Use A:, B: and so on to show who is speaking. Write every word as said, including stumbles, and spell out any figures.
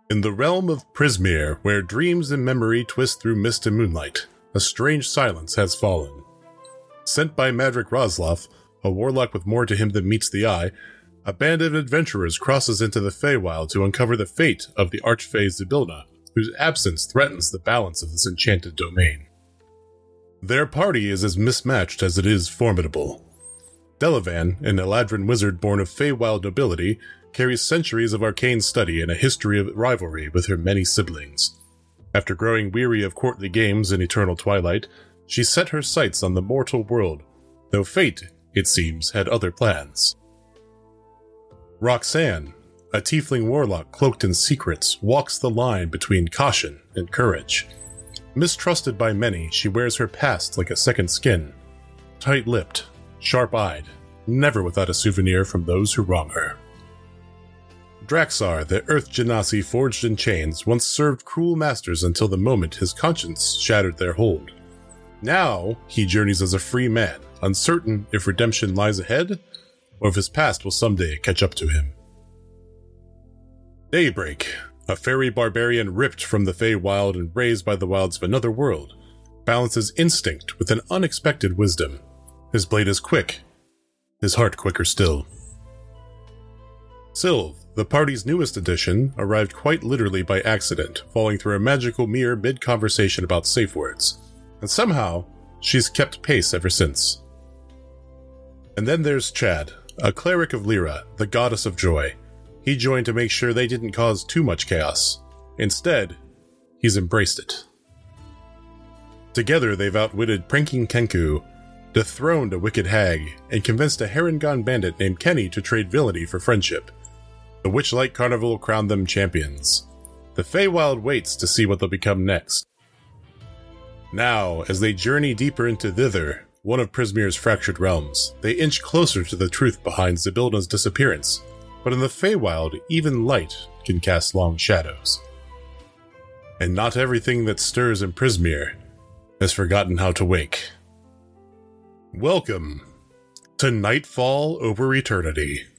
A: In the realm of Prismeer, where dreams and memory twist through mist and moonlight, a strange silence has fallen. Sent by Madrik Roslov, a warlock with more to him than meets the eye, a band of adventurers crosses into the Feywild to uncover the fate of the Archfey Zybilna, whose absence threatens the balance of this enchanted domain. Their party is as mismatched as it is formidable. Delavan, an Eladrin wizard born of Feywild nobility, carries centuries of arcane study and a history of rivalry with her many siblings. After growing weary of courtly games in eternal twilight, she set her sights on the mortal world, though fate, it seems, had other plans. Roxanne, a tiefling warlock cloaked in secrets, walks the line between caution and courage. Mistrusted by many, she wears her past like a second skin. Tight-lipped, sharp-eyed, never without a souvenir from those who wrong her. Draxar, the Earth Genasi forged in chains, once served cruel masters until the moment his conscience shattered their hold. Now, he journeys as a free man, uncertain if redemption lies ahead, or if his past will someday catch up to him. Daybreak, a fairy barbarian ripped from the Feywild and raised by the wilds of another world, balances instinct with an unexpected wisdom. His blade is quick, his heart quicker still. Sylve, the party's newest addition, arrived quite literally by accident, falling through a magical mirror mid-conversation about safe words. And somehow, she's kept pace ever since. And then there's Chad, a cleric of Lyra, the goddess of joy. He joined to make sure they didn't cause too much chaos. Instead, he's embraced it. Together, they've outwitted pranking Kenku, dethroned a wicked hag, and convinced a Harengon bandit named Kenny to trade villainy for friendship. The Witchlight Carnival crowned them champions. The Feywild waits to see what they'll become next. Now, as they journey deeper into Thither, one of Prismeer's fractured realms, they inch closer to the truth behind Zybilna's disappearance. But in the Feywild, even light can cast long shadows. And not everything that stirs in Prismeer has forgotten how to wake. Welcome to Nightfall Over Eternity.